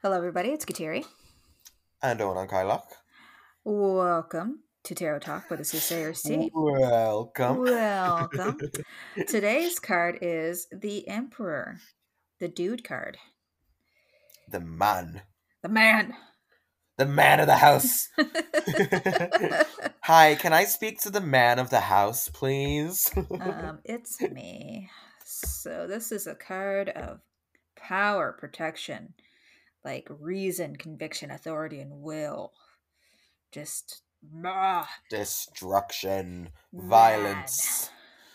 Hello, everybody. It's Kateri. And Owen Kylock. Welcome to Tarot Talk by the Soothsayer's Tea. Welcome. Welcome. Today's card is the Emperor, the dude card, The man. the man. The man of the house. Hi, can I speak to the man of the house, please? It's me. So this is a card of power, protection, like reason, conviction, authority, and will. Just Destruction. man. Violence.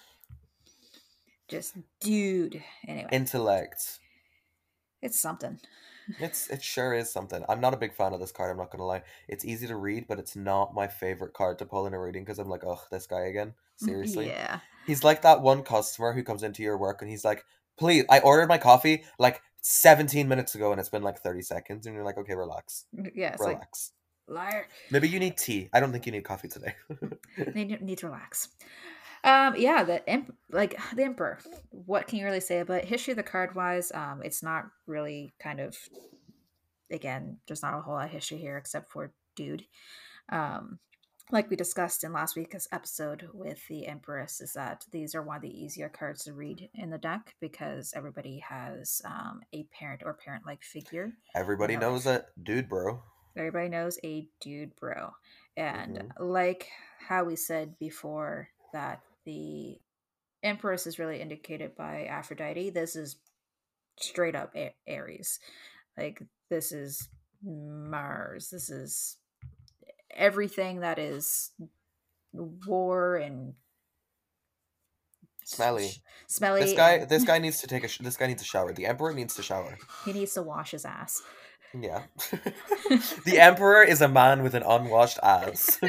Just dude. Anyway, Intellect. it's something. It sure is something. I'm not a big fan of this card, I'm not gonna lie. It's easy to read, but it's not my favorite card to pull in a reading because I'm like, ugh, this guy again. Seriously. Yeah. He's like that one customer who comes into your work and he's like, please, I ordered my coffee like 17 minutes ago and it's been like 30 seconds. And you're like, okay, relax. Yeah, it's like Relax. liar. Maybe you need tea. I don't think you need coffee today. Need to relax. Yeah, the emperor. What can you really say about history of the card wise? It's not really kind of again. There's not a whole lot of history here except for dude. Um, like we discussed in last week's episode with the Empress, is that these are one of the easier cards to read in the deck because everybody has a parent or parent like figure in Everybody their knows life. a dude, bro. Everybody knows a dude bro. And Hmm. like how we said before that the Empress is really indicated by Aphrodite, this is straight up Aries. Like this is Mars. This is everything that is war and Smelly. This smelly guy. and This guy needs to take a. This guy needs a shower. The emperor needs to shower. he needs to wash his ass. Yeah. The emperor is a man with an unwashed ass.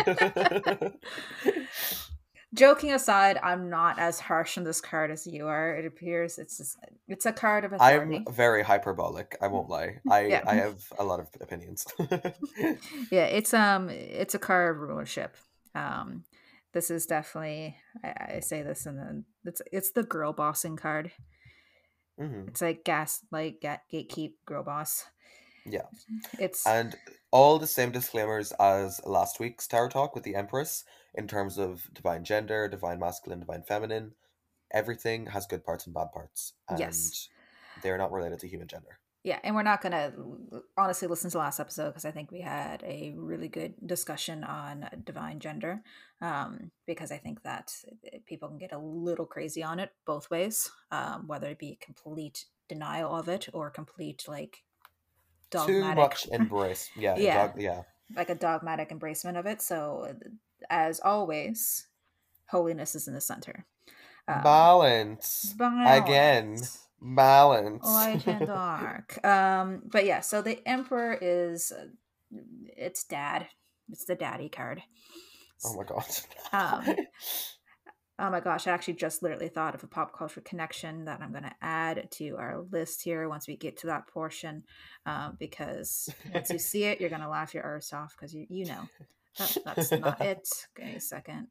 Joking aside, I'm not as harsh on this card as you are. It appears it's a card of I'm authority. very hyperbolic. I won't lie. I Yeah. I have a lot of opinions. Yeah, it's a card of rulership. Um this is definitely I say this and then it's the girl bossing card. Hmm. It's like gatekeep girl boss. Yeah. It's And all the same disclaimers as last week's Tarot Talk with the Empress in terms of divine gender, divine masculine, divine feminine. Everything has good parts and bad parts, and yes. they're not related to human gender. Yeah, and we're not going to honestly listen to the last episode because I think we had a really good discussion on divine gender. Because I think that people can get a little crazy on it both ways, whether it be complete denial of it or complete like Too dogmatic, much embrace. Yeah, yeah, yeah. like a dogmatic embracement of it. So, as always, holiness is in the center. Um, Balance. Again. balance. Balance. Light and dark. But yeah, so the Emperor is it's dad. It's the daddy card. Oh my god. Um, oh my gosh, I actually just literally thought of a pop culture connection that I'm going to add to our list here once we get to that portion. Because once you see it, you're going to laugh your arse off because you know. That's not it. Give me a second.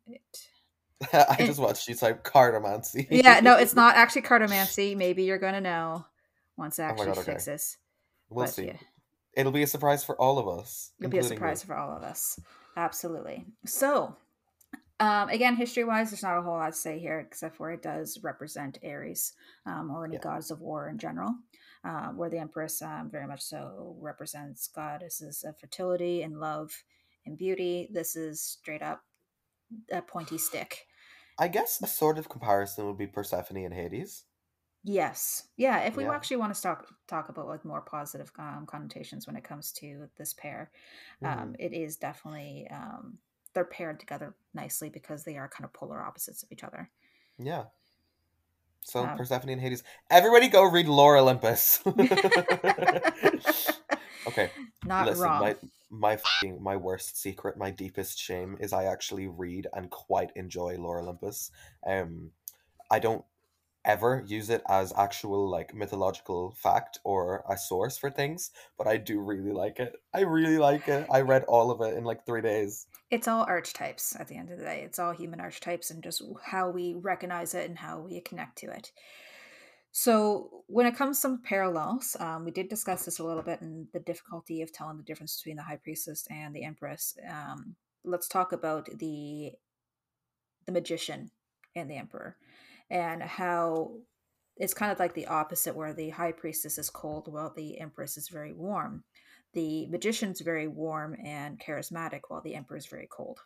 I It just watched you type cardomancy. yeah, no, it's not actually cartomancy. Maybe you're going to know once it Oh my actually god, okay. fixes. We'll But see. yeah, It'll be a surprise for all of us, it'll be a including surprise me. for all of us. Absolutely. So, again, history wise, there's not a whole lot to say here, except for it does represent Aries or any Yeah. gods of war in general, where the Empress very much so represents goddesses of fertility and love and beauty. This is straight up a pointy stick. I guess a sort of comparison would be Persephone and Hades. Yes. Yeah. If we Yeah. actually want to talk about like more positive connotations when it comes to this pair, Hmm. it is definitely they're paired together nicely because they are kind of polar opposites of each other. Yeah. So Um, Persephone and Hades. Everybody go read Lore Olympus. Okay, not listen, wrong. my worst secret, my deepest shame is I actually read and quite enjoy Lore Olympus. I don't ever use it as actual like mythological fact or a source for things, but I do really like it. I really like it. I read all of it in like 3 days. It's all archetypes at the end of the day. It's all human archetypes and just how we recognize it and how we connect to it. So when it comes to some parallels, we did discuss this a little bit and the difficulty of telling the difference between the high priestess and the empress. Let's talk about the magician and the emperor, and how it's kind of like the opposite, where the high priestess is cold while the empress is very warm. The magician's very warm and charismatic, while the emperor is very cold.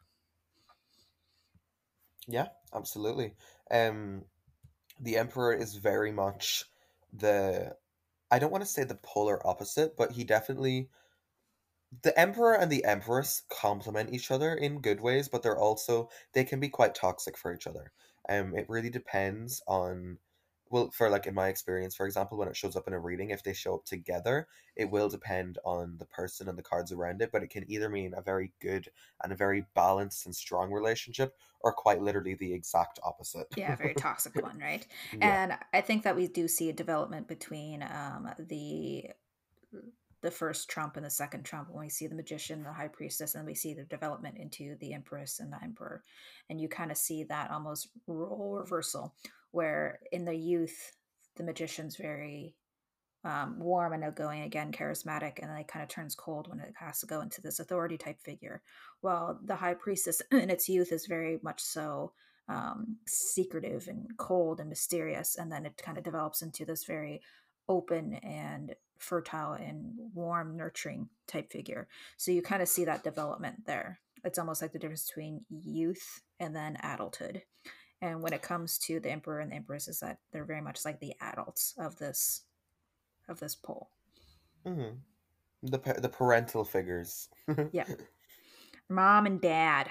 Yeah, absolutely. Um, the Emperor is very much the, I don't want to say the polar opposite, but he definitely, the Emperor and the Empress complement each other in good ways, but they can be quite toxic for each other. It really depends on, well, for like in my experience, for example, when it shows up in a reading, if they show up together, it will depend on the person and the cards around it, but it can either mean a very good and a very balanced and strong relationship, or quite literally the exact opposite. Yeah, very toxic one, right? Yeah. And I think that we do see a development between the first Trump and the second Trump when we see the magician, the high priestess, and we see the development into the empress and the emperor. And you kind of see that almost role reversal, where in the youth, the magician's very warm and outgoing, again, charismatic, and then it kind of turns cold when it has to go into this authority type figure. Well, the high priestess in its youth is very much so secretive and cold and mysterious, and then it kind of develops into this very open and fertile and warm, nurturing type figure. So you kind of see that development there. It's almost like the difference between youth and then adulthood. And when it comes to the emperor and the empress, is that they're very much like the adults of this poll. Hmm. The parental figures. Yeah, mom and dad,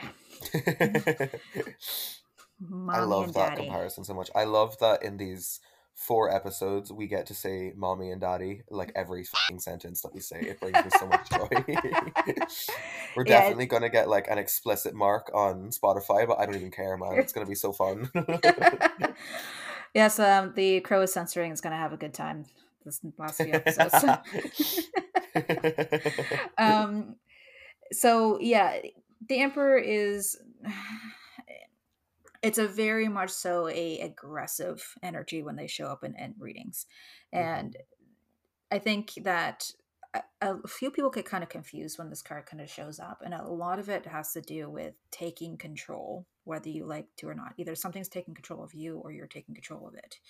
I mommy love and that daddy. comparison so much. I love that in these 4 episodes we get to say mommy and daddy like every fucking sentence that we say. It brings me so much joy. We're Yeah, definitely gonna get like an explicit mark on Spotify, but I don't even care, man. It's gonna be so fun. yes. The Crow is censoring is going to have a good time this last few episodes. um, so yeah, the Emperor is. It's a very much so a aggressive energy when they show up in readings, and Mhm. I think that a few people get kind of confused when this card kind of shows up, and a lot of it has to do with taking control, whether you like to or not. Either something's taking control of you, or you're taking control of it.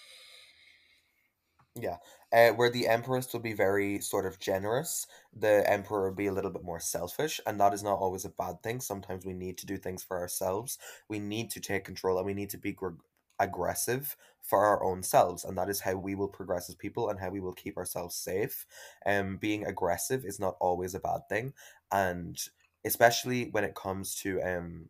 Yeah, where the Empress will be very sort of generous, the Emperor will be a little bit more selfish, and that is not always a bad thing. Sometimes we need to do things for ourselves. We need to take control, and we need to be aggressive for our own selves, and that is how we will progress as people and how we will keep ourselves safe. Being aggressive is not always a bad thing, and especially when it comes to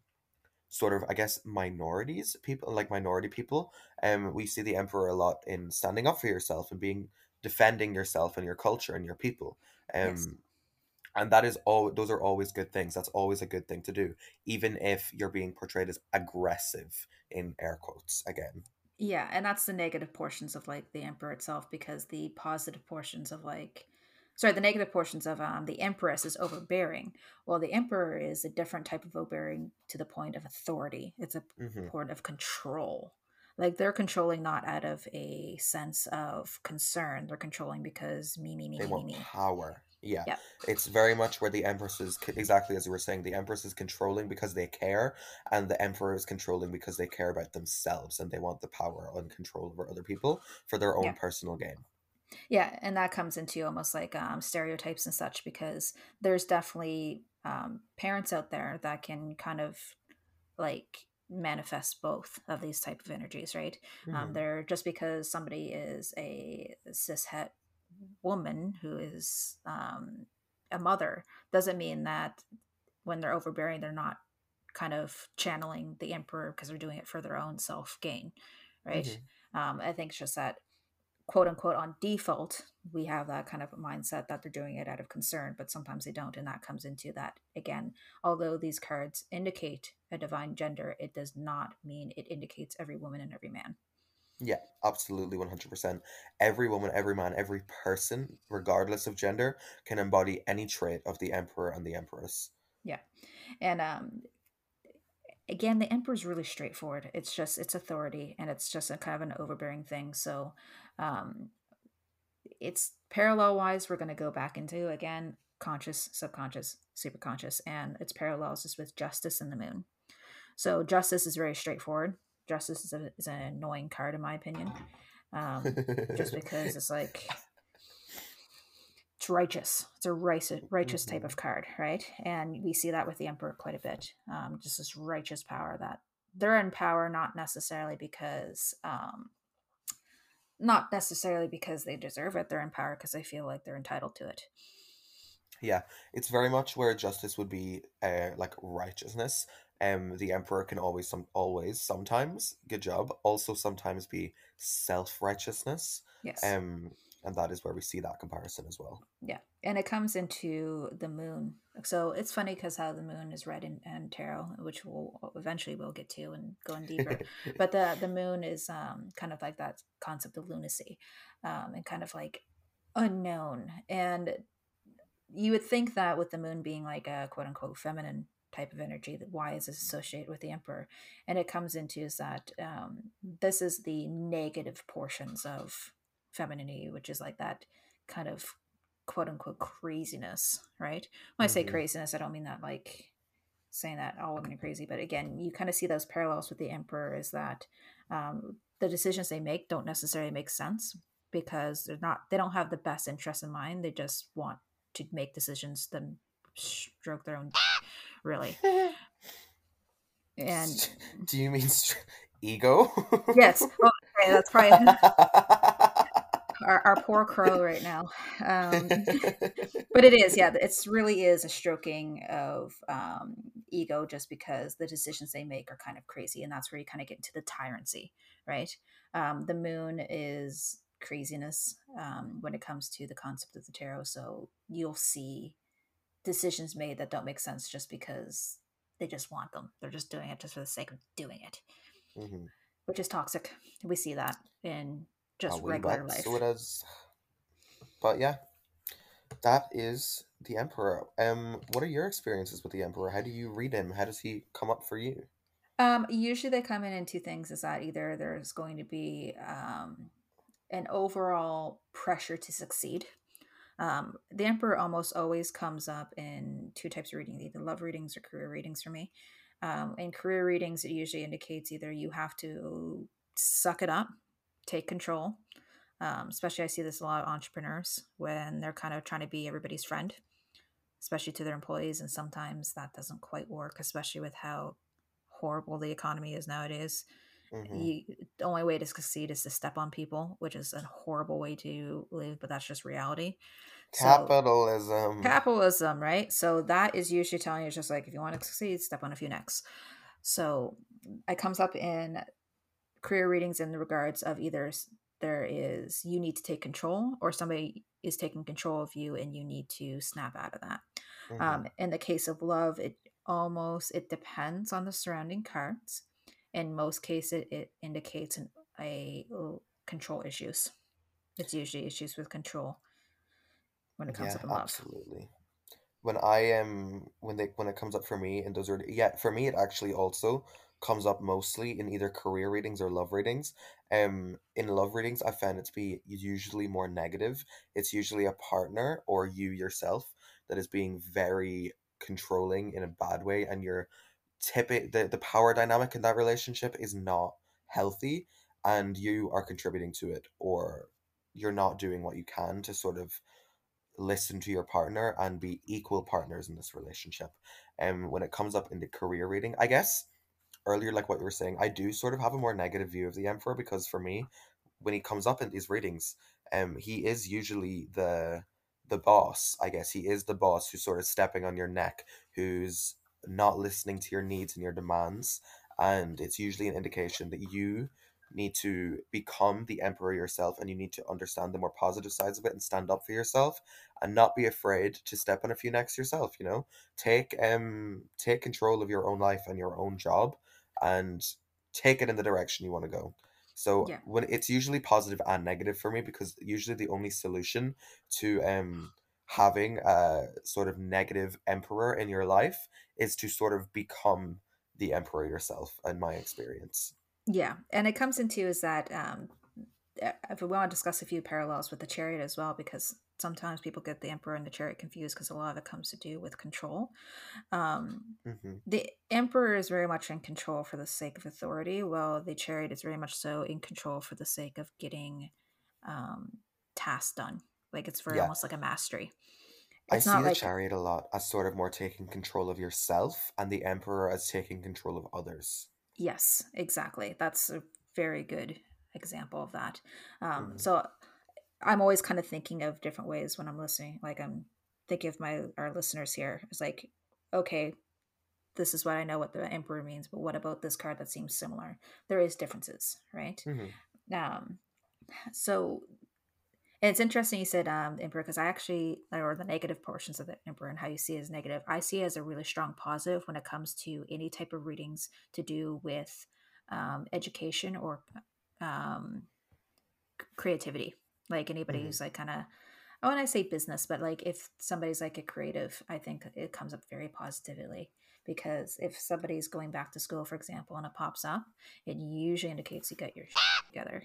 sort of, I guess, minorities, people like minority people. We see the emperor a lot in standing up for yourself and being defending yourself and your culture and your people. Yes. Um, and that is all. Those are always good things. That's always a good thing to do, even if you're being portrayed as aggressive in air quotes again. Yeah, and that's the negative portions of like the emperor itself, because the positive portions of like sorry, the negative portions of the empress is overbearing. Well, the emperor is a different type of overbearing to the point of authority. It's a Hmm. point of control. Like they're controlling not out of a sense of concern. They're controlling because me, me, me, They me, me, want me. power. Yeah, Yep. it's very much where the Empress is exactly as you were saying. The Empress is controlling because they care, and the Emperor is controlling because they care about themselves and they want the power and control over other people for their own Yeah. personal gain. Yeah, and that comes into almost like stereotypes and such, because there's definitely parents out there that can kind of like manifest both of these type of energies, right? Hmm. They're just because somebody is a cishet woman who is a mother doesn't mean that when they're overbearing, they're not kind of channeling the emperor because they're doing it for their own self gain, right? Hmm. I think it's just that quote unquote on default we have that kind of mindset that they're doing it out of concern, but sometimes they don't, and that comes into that again. Although these cards indicate a divine gender, it does not mean it indicates every woman and every man. Yeah, absolutely, 100%. Every woman, every man, every person, regardless of gender, can embody any trait of the Emperor and the Empress. Yeah, and again, the emperor's really straightforward. It's just it's authority, and it's just a kind of an overbearing thing. So, um, it's parallel wise. We're going to go back into again conscious, subconscious, superconscious, and its parallels is with justice and the moon. So justice is very straightforward. Justice is an annoying card in my opinion, just because it's like it's righteous. It's a righteous type Hmm. of card, right? And we see that with the emperor quite a bit. Just this righteous power that they're in power, not necessarily because they deserve it. They're in power because they feel like they're entitled to it. Yeah, it's very much where justice would be like righteousness. The emperor can always sometimes, good job, also sometimes be self-righteousness. Yes. Um, and that is where we see that comparison as well. Yeah, and it comes into the moon. So it's funny because how the moon is red in tarot, which we'll get to and going deeper. But the moon is kind of like that concept of lunacy, and kind of like unknown. And you would think that with the moon being like a quote unquote feminine type of energy, that why is this associated with the emperor? And it comes into is that this is the negative portions of femininity, which is like that kind of quote unquote craziness, right? When I say Hmm. craziness, I don't mean that like saying that all women are crazy, but again, you kind of see those parallels with the emperor is that the decisions they make don't necessarily make sense because they don't have the best interest in mind. They just want to make decisions then stroke their own really. And Do you mean ego? yes, oh, okay, that's probably our poor crow right now. Um, but it is, yeah, it's really is a stroking of ego just because the decisions they make are kind of crazy. And that's where you kind of get into the tyranny, right? The moon is craziness when it comes to the concept of the tarot. So you'll see decisions made that don't make sense just because they just want them. They're just doing it just for the sake of doing it, Hmm. which is toxic. We see that in A just wee regular bit, so life. it is. But yeah, that is the Emperor. What are your experiences with the Emperor? How do you read him? How does he come up for you? Usually they come in two things is that either there's going to be an overall pressure to succeed. The Emperor almost always comes up in two types of reading, either love readings or career readings for me. In career readings, it usually indicates either you have to suck it up, take control. Especially, I see this a lot of entrepreneurs when they're kind of trying to be everybody's friend, especially to their employees. And sometimes that doesn't quite work, especially with how horrible the economy is nowadays. Hmm. You, the only way to succeed is to step on people, which is a horrible way to live, but that's just reality. So Capitalism. capitalism, right? So that is usually telling you it's just like if you want to succeed, step on a few necks. So it comes up in career readings in the regards of either there is you need to take control or somebody is taking control of you and you need to snap out of that. Hmm. In the case of love, it depends on the surrounding cards. In most cases, it indicates a control issues. It's usually issues with control when it comes Yeah, up in love. absolutely. When I am when it comes up for me and those are yeah, for me it actually also comes up mostly in either career readings or love readings. In love readings I found it to be usually more negative. It's usually a partner or you yourself that is being very controlling in a bad way, and you're the power dynamic in that relationship is not healthy, and you are contributing to it, or you're not doing what you can to sort of listen to your partner and be equal partners in this relationship. And when it comes up in the career reading, I guess earlier, like what you were saying, I do sort of have a more negative view of the Emperor because for me, when he comes up in these readings, he is usually the boss. I guess he is the boss who's sort of stepping on your neck, who's not listening to your needs and your demands, and it's usually an indication that you need to become the emperor yourself, and you need to understand the more positive sides of it and stand up for yourself and not be afraid to step on a few necks yourself, take control of your own life and your own job, and take it in the direction you want to go. So Yeah. when it's usually positive and negative for me, because usually the only solution to having a sort of negative emperor in your life is to sort of become the emperor yourself, in my experience. Yeah, and it comes into is that if we want to discuss a few parallels with the chariot as well, because sometimes people get the emperor and the chariot confused because a lot of it comes to do with control. Um, Hmm. the emperor is very much in control for the sake of authority, while the chariot is very much so in control for the sake of getting um, tasks done. Like it's very Yeah, almost like a mastery. I It's see not the like chariot a lot as sort of more taking control of yourself, and the emperor as taking control of others. yes, exactly. That's a very good example of that. Hmm. So I'm always kind of thinking of different ways when I'm listening. Like I'm thinking of my our listeners here. It's like, okay, this is what I know what the emperor means, but what about this card that seems similar? There is differences, right? Hmm. Um, so and it's interesting you said emperor because I actually or the negative portions of the emperor and how you see it as negative. I see it as a really strong positive when it comes to any type of readings to do with education or um, creativity. Like anybody Hmm. who's like kind of I want to say business, but like if somebody's like a creative, I think it comes up very positively because if somebody's going back to school, for example, and it pops up, it usually indicates you got your together.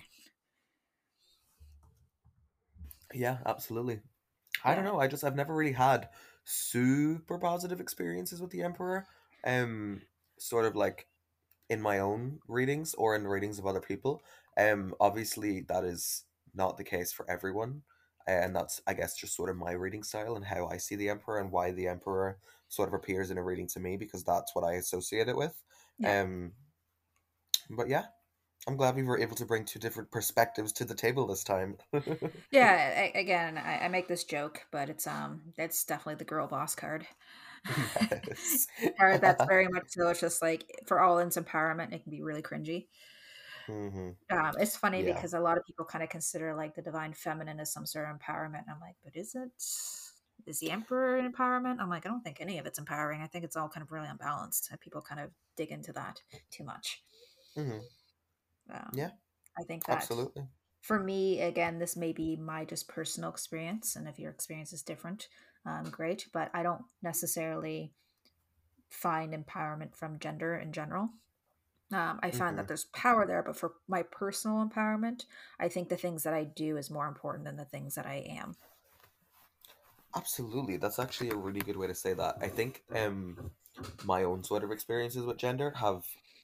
Yeah, absolutely. I don't Yeah. know. I've never really had super positive experiences with the emperor. Um, Sort of like in my own readings or in readings of other people. Obviously that is not the case for everyone, and that's, I guess, just sort of my reading style and how I see the emperor and why the emperor sort of appears in a reading to me, because that's what I associate it with. Yeah. Um, but yeah, I'm glad we were able to bring two different perspectives to the table this time. Yeah. Again, I make this joke, but it's definitely the girl boss card. Yes. Card that's very much so. It's just like for all its empowerment, it can be really cringy. Hmm. It's funny Yeah. because a lot of people kind of consider like the divine feminine as some sort of empowerment. And I'm like, but is it? Is the emperor an empowerment? I'm like, I don't think any of it's empowering. I think it's all kind of really unbalanced. And people kind of dig into that too much. Hmm. Yeah, Um, I think that absolutely. for me, again, this may be my just personal experience, and if your experience is different, great. But I don't necessarily find empowerment from gender in general. I find Hmm. that there's power there, but for my personal empowerment, I think the things that I do is more important than the things that I am. Absolutely. That's actually a really good way to say that. I think my own sort of experiences with gender have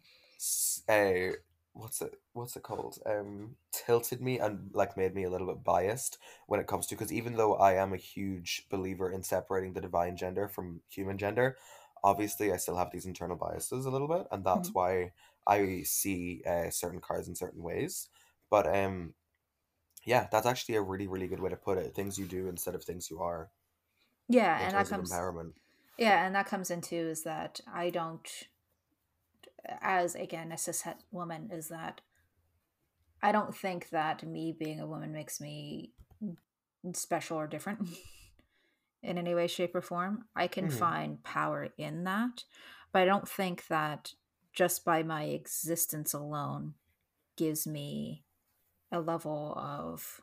what's it called, tilted me and like made me a little bit biased when it comes to, because even though I am a huge believer in separating the divine gender from human gender, obviously I still have these internal biases a little bit, and that's Mhm. why I see certain cards in certain ways. But yeah, that's actually a really really good way to put it: things you do instead of things you are, Yeah, in and that terms of comes empowerment. yeah, and that comes into is that I don't, as again a cishet woman, is that I don't think that me being a woman makes me special or different in any way, shape, or form. I can Hmm. find power in that, but I don't think that just by my existence alone gives me a level of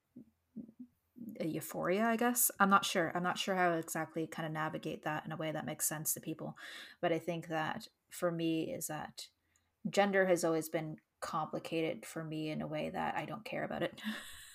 a euphoria, I guess. I'm not sure. I'm not sure how to exactly kind of navigate that in a way that makes sense to people. But I think that for me is that gender has always been complicated for me in a way that I don't care about it.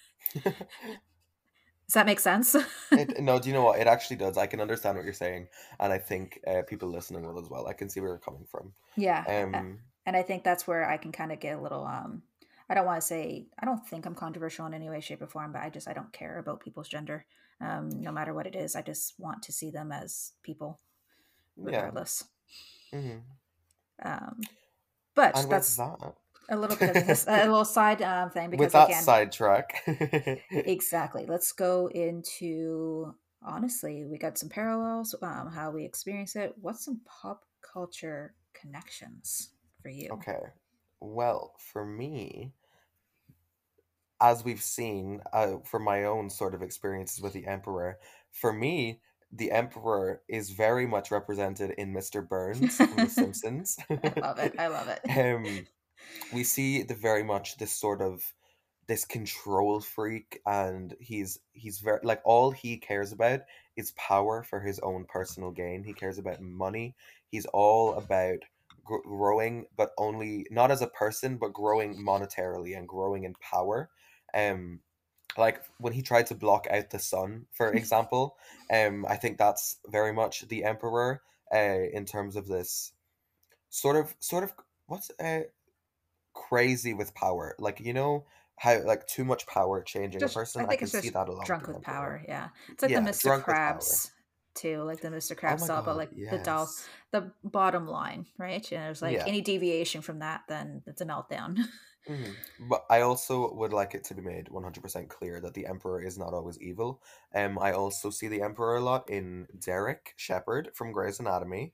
Does that make sense? No, do you know what? It actually does. I can understand what you're saying, and I think people listening will as well. I can see where you're coming from. Yeah. Um, And I think that's where I can kind of get a little I don't want to say I don't think I'm controversial in any way, shape, or form, but I don't care about people's gender. No matter what it is. I just want to see them as people yeah. regardless. Hmm. Um, but And with that's that, a little bit of a little side thing with because that again, sidetrack, exactly. Let's go into honestly, we got some parallels, how we experience it. What's some pop culture connections for you? okay. Well, for me, as we've seen, from my own sort of experiences with the Emperor, for me, the Emperor is very much represented in Mr. Burns from The I Simpsons. love it. I love it. um, we see the very much this sort of this control freak, and he's very like, all he cares about is power for his own personal gain. He cares about money. He's all about growing, but only not as a person, but growing monetarily and growing in power. Um, like when he tried to block out the sun, for example. I think that's very much the emperor. In terms of this sort of what's crazy with power, like how like too much power changing a Just person. I I think can it's see just that a lot with drunk the with emperor. power. Yeah, it's like the Yeah, Mr. drunk with power. Krabs too, like the Mr. Oh Krabs my saw, but god, like yes. the bottom line, right? And there's like Yeah. any deviation from that, then it's a meltdown. But I also would like it to be made 100% clear that the Emperor is not always evil. I also see the Emperor a lot in Derek Shepherd from Grey's Anatomy,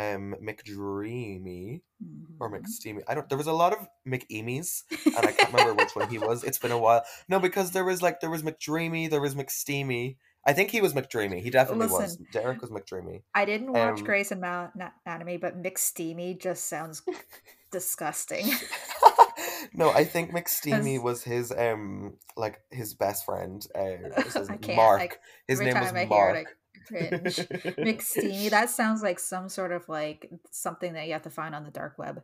McDreamy or Mhm. McSteamy. I don't. There was a lot of McEamies, and I can't remember which one he was. It's been a while. No, because there was McDreamy, there was McSteamy. I think he was McDreamy. He definitely was. Listen, Derek was McDreamy. I didn't watch Um, Grey's Anatomy, but McSteamy just sounds disgusting. no, I think McSteamy As was his like his best friend. What was his I name? can't. Mark. His Every name was time I hear it, I Mark. cringe. McSteamy. That sounds like some sort of like something that you have to find on the dark web.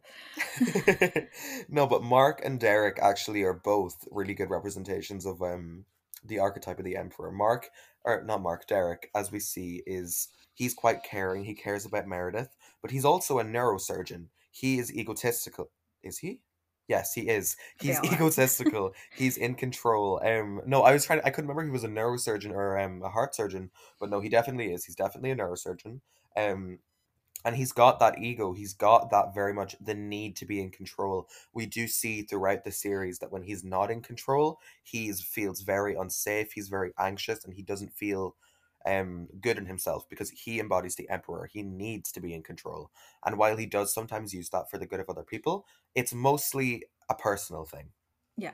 No, but Mark and Derek actually are both really good representations of the archetype of the emperor. Mark, or not Mark, Derek, as we see, is he's quite caring. He cares about Meredith, but he's also a neurosurgeon. He is egotistical. Is he? Yes, he is. They He's all are. egotistical. He's in control. No, I was trying to, I couldn't remember if he was a neurosurgeon or a heart surgeon, but no, he definitely is. He's definitely a neurosurgeon. Um, and he's got that ego. He's got that very much the need to be in control. We do see throughout the series that when he's not in control, feels very unsafe. He's very anxious, and he doesn't feel good in himself because he embodies the emperor. He needs to be in control, and while he does sometimes use that for the good of other people, it's mostly a personal thing. Yeah.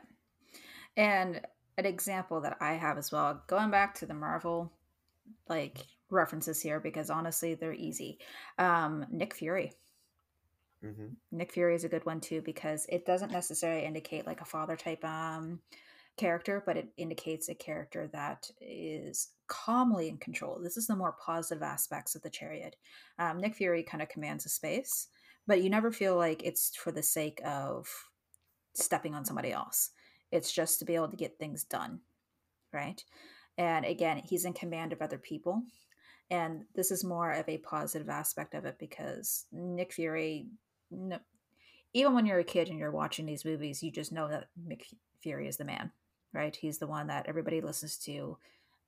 And an example that I have as well, going back to the Marvel like references here because honestly they're easy. Nick Fury. Hmm. Nick Fury is a good one too because it doesn't necessarily indicate like a father type character, but it indicates a character that is calmly in control. This is the more positive aspects of the Chariot. Nick Fury kind of commands a space, but you never feel like it's for the sake of stepping on somebody else. It's just to be able to get things done, right? And again, he's in command of other people. And this is more of a positive aspect of it because Nick Fury, no, even when you're a kid and you're watching these movies, you just know that Nick Fury is the man, right? He's the one that everybody listens to,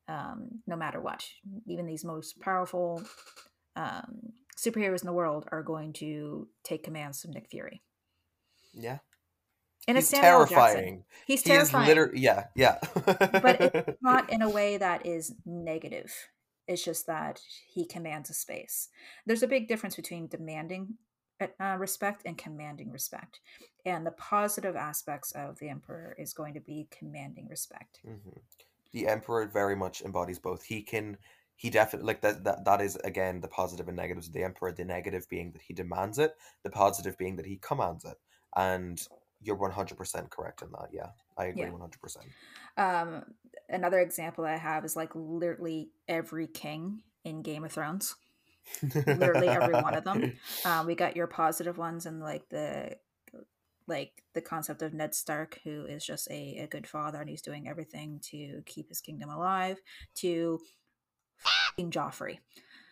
no matter what. Even these most powerful superheroes in the world are going to take commands from Nick Fury. Yeah, And it's he's Samuel L. Jackson. terrifying. He's He is terrifying, literally, yeah, yeah. but it's not in a way that is negative. It's just that he commands a space. There's a big difference between demanding respect and commanding respect. And the positive aspects of the emperor is going to be commanding respect. Mhm. The emperor very much embodies both. He definitely like that is again the positive and negatives of the emperor. The negative being that he demands it, the positive being that he commands it. And you're 100% correct in that. Yeah, I agree Yeah. 100%. Um, Another example I have is like literally every king in Game of Thrones. Literally every one of them. We got your positive ones and like the concept of Ned Stark, who is just a good father and he's doing everything to keep his kingdom alive, to Joffrey.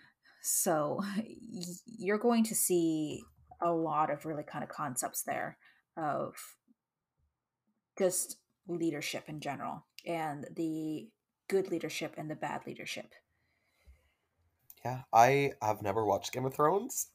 So you're going to see a lot of really kind of concepts there of just leadership in general and the good leadership and the bad leadership. Yeah, I have never watched Game of Thrones.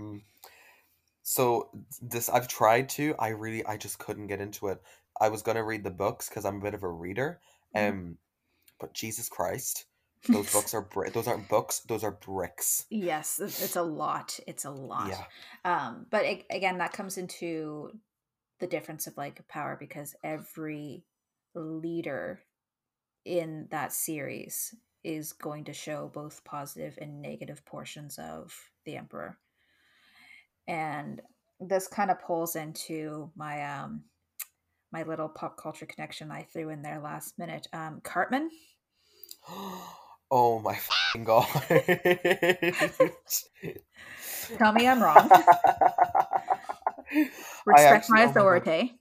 So this I've tried to. I just couldn't get into it. I was gonna read the books because I'm a bit of a reader. Mhm. But Jesus Christ, those books are those aren't books. Those are bricks. Yes, it's a lot. It's a lot. Yeah. But again, that comes into the difference of like power because every leader in that series is going to show both positive and negative portions of the emperor. And this kind of pulls into my little pop culture connection I threw in there last minute. Cartman. Oh my fucking god. Tell me I'm wrong. I Respect actually, my oh my god, authority.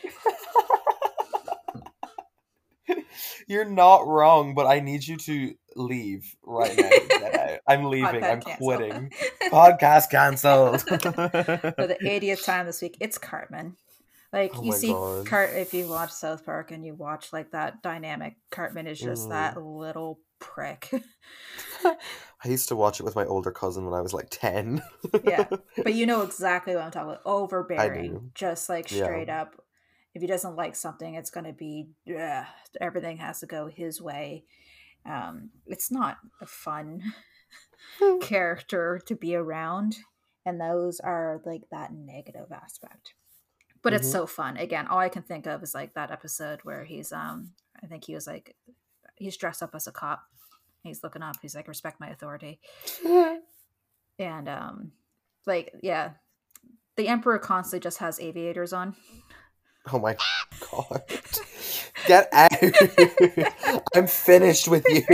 you're not wrong, but I need you to leave right now. Get out. I'm leaving. Podcast I'm cancel. quitting. Podcast cancelled. For the 80th time this week, it's Cartman. Like Oh you my see god. Cart if you watch South Park and you watch like that dynamic, Cartman is just Mhm. that little prick. I used to watch it with my older cousin when I was like 10. Yeah. But you know exactly what I'm talking about. I Overbearing. do. Just like Yeah. straight up. If he doesn't like something, it's gonna be everything has to go his way. It's not a fun character to be around. And those are like that negative aspect. But it's Hmm. so fun. Again, all I can think of is like that episode where he's I think he was like he's dressed up as a cop. He's looking up, he's like, respect my authority. And like, yeah, the Emperor constantly just has aviators on. Oh my god. Get out. I'm finished with you.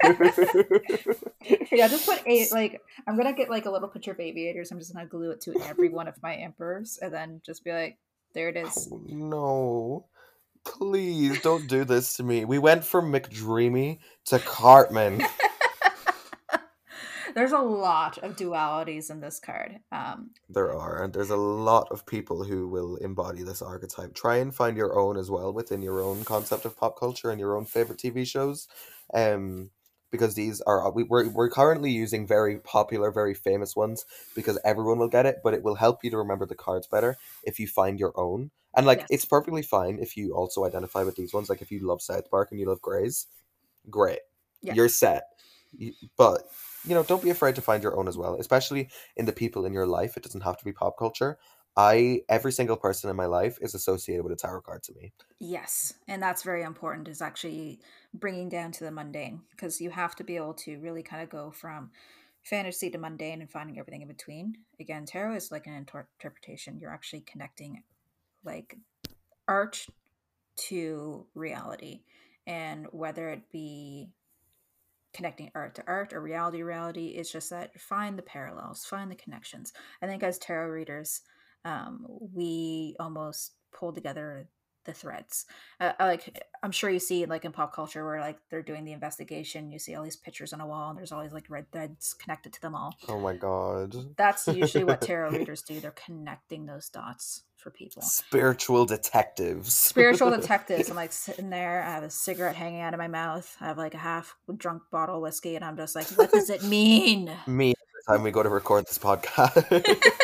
Yeah, just put eight like I'm gonna get like a little picture of aviators. I'm just gonna glue it to every one of my emperors and then just be like, there it is. Oh, no. Please don't do this to me. We went from McDreamy to Cartman. There's a lot of dualities in this card. There are, and there's a lot of people who will embody this archetype. Try and find your own as well within your own concept of pop culture and your own favorite TV shows. Um, because these are we're currently using very popular, very famous ones because everyone will get it, but it will help you to remember the cards better if you find your own. And like it's Yes. perfectly fine if you also identify with these ones. Like if you love South Park and you love Greys, great. Yeah. You're set. But don't be afraid to find your own as well, especially in the people in your life. It doesn't have to be pop culture. Every single person in my life is associated with a tarot card to me. Yes, and that's very important is actually bringing down to the mundane because you have to be able to really kind of go from fantasy to mundane and finding everything in between. Again, tarot is like an interpretation. You're actually connecting like art to reality, and whether it be connecting art to art or reality to reality, it's just that find the parallels, find the connections. I think as tarot readers, we almost pull together the threads. Like I'm sure you see like in pop culture where like they're doing the investigation, you see all these pictures on a wall and there's always like red threads connected to them all. Oh my god. That's usually what tarot readers do. They're connecting those dots for people. Spiritual detectives. Spiritual detectives. I'm like sitting there. I have a cigarette hanging out of my mouth. I have like a half drunk bottle of whiskey, and I'm just like, what does it mean? Me every time we go to record this podcast.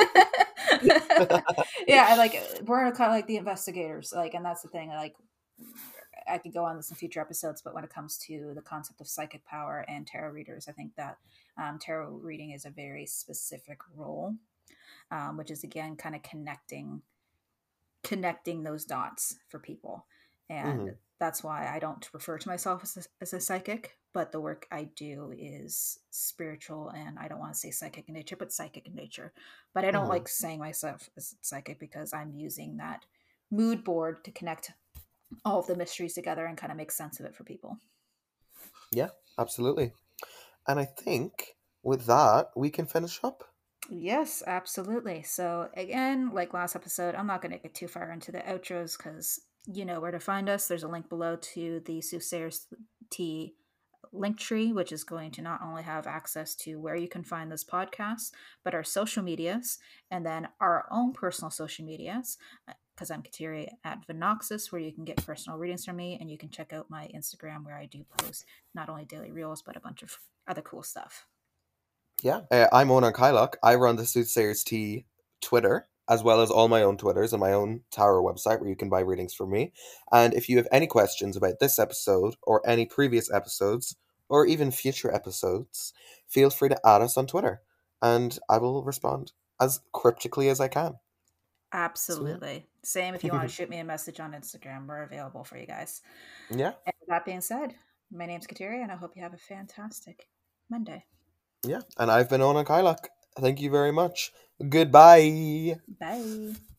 Yeah, I like we're kind of like the investigators, like, and that's the thing. Like, I could go on this in future episodes, but when it comes to the concept of psychic power and tarot readers, I think that tarot reading is a very specific role, which is again kind of connecting those dots for people. And Mhm. that's why I don't refer to myself as a psychic, but the work I do is spiritual. And I don't want to say psychic in nature, but psychic in nature. But I don't Mhm. like saying myself as psychic because I'm using that mood board to connect all of the mysteries together and kind of make sense of it for people. Yeah, absolutely. And I think with that, we can finish up. Yes, absolutely. So again, like last episode, I'm not going to get too far into the outros because you know where to find us. There's a link below to the Soothsayers Tea link tree, which is going to not only have access to where you can find this podcast, but our social medias and then our own personal social medias. Because I'm Kateri at Vinoxus, where you can get personal readings from me, and you can check out my Instagram where I do post not only daily reels but a bunch of other cool stuff. Yeah. I'm Onan Kylock. I run the Soothsayers Tea Twitter, as well as all my own Twitters and my own tarot website where you can buy readings from me. And if you have any questions about this episode or any previous episodes or even future episodes, feel free to add us on Twitter and I will respond as cryptically as I can. So, Absolutely. Same if you want yeah. to shoot me a message on Instagram. We're available for you guys. Yeah. And that being said, my name's Kateria, and I hope you have a fantastic Monday. Yeah. And I've been Onan Kylock. Thank you very much. Goodbye. Bye.